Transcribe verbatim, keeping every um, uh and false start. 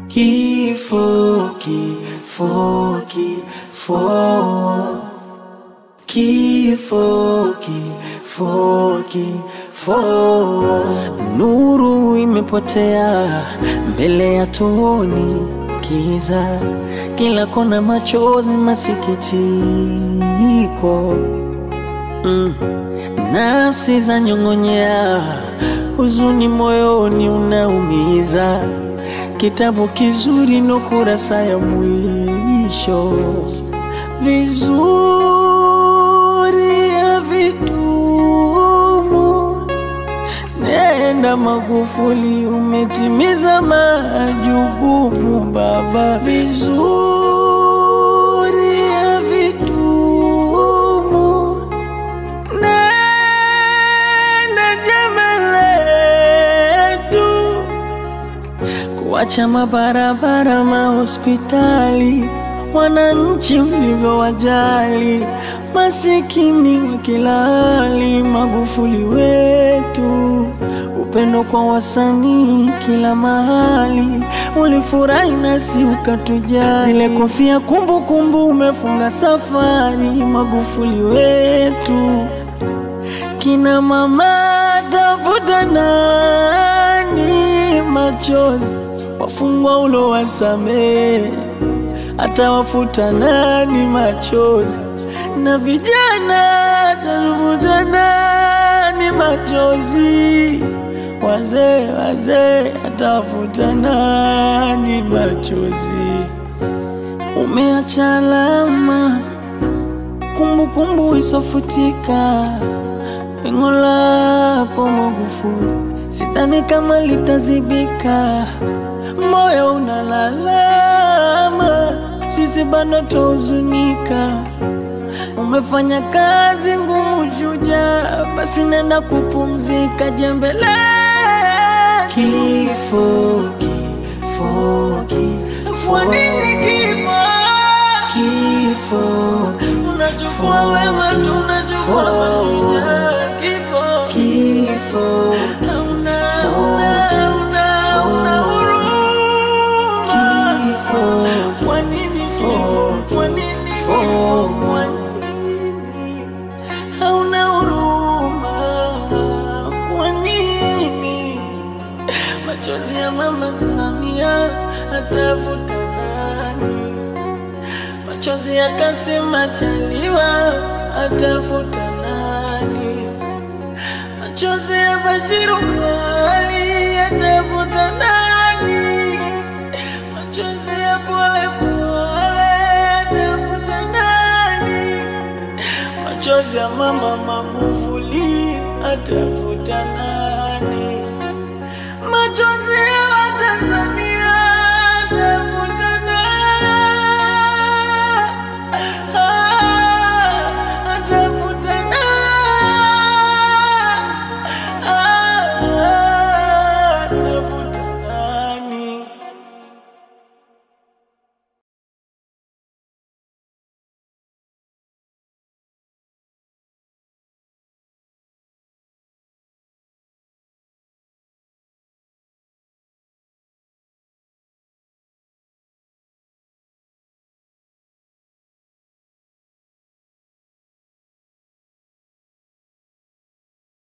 Kifo, kifo, kifo, kifo, kifo, kifo. Nuru imepotea mbele ya tuoni kiza, kila kona machozi masikitiko. mm. Nafsi za nyongonyea, huzuni moyoni unaumiza. Kitabu kizuri no kurasa ya mwisho, vizuri ya vidumu. Nenda Magufuli, umetimiza majukumu baba. Vizuri ya vidumu. Nenda Jemeletu, kuacha mabarabara, mahospitali, wananchi ulivyowajali, masikini wa kila hali. Magufuli wetu, upendo kwa wasanii kila mahali, ulifurahi nasi ukatujali. Zile kofia kumbu kumbu umefunga safari. Magufuli wetu, kina mama tafuta nani machozi, wafungwa ulo wasame atawafuta nani machozi, na vijana tafuta nani machozi, wazee wazee atawafuta nani machozi. Umeacha alama, kumbukumbu isofutika, pengo lako Magufuli sidhani kama litazibika. Moyo unalalama, sisi bado tuhuzunika. Umefanya kazi ngumu shujaa, basi nenda kupumzika jembele. Kifo, kifo, kifo. Kwa nini kifo? Kifo, unachukua wema, tunachukua mashujaa. Kifo, kifo, hauna, hauna, hauna, hauna huruma. Kifo, kwa nini kifo? Kwa nini kifo? Kwa nini hauna huruma? Kwa nini? Machozi ya mama Samia atafuta nani? Machozi ya Kassim Majaliwa atafuta nani? Machozi ya Bashiru Ali atafuta nani? Machozi ya Pole Pole atafuta nani? Machozi ya mama Magufuli atafuta nani?